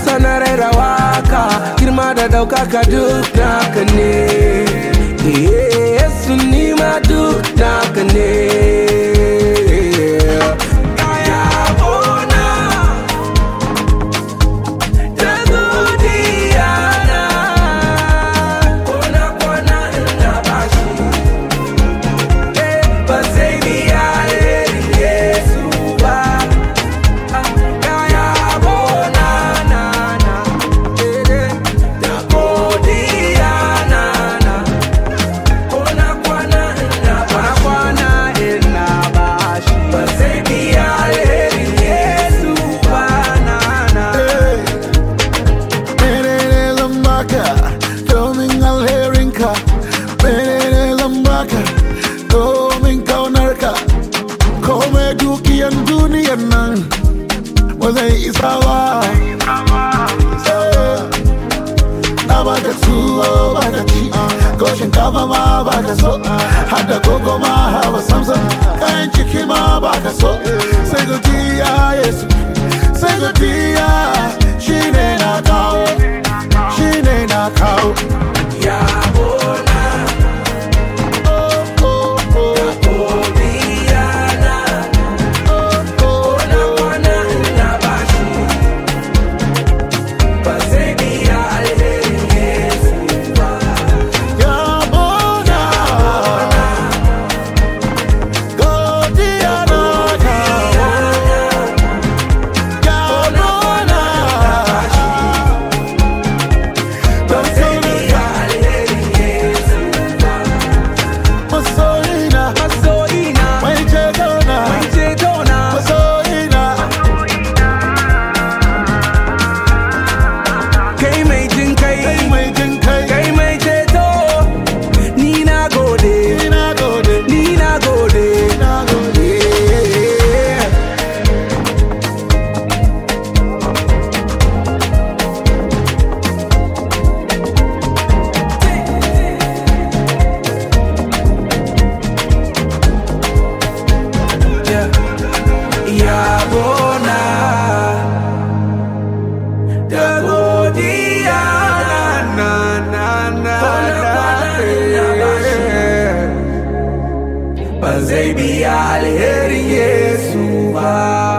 Hausa na raira waka, girma da daukaka duk naka ne. Yesu ni ma duk naka ne. Duniyan nan ba zai isa ba. Na baka tuwo baka ci, ko shinkafa ma baka so, hada koko ma haba samsam, kayan ciki ma baka so. Sai godiya Yesu, sai godiya, shine na kawo, shine na kawo. Ba zai biya alherin Yesu ba.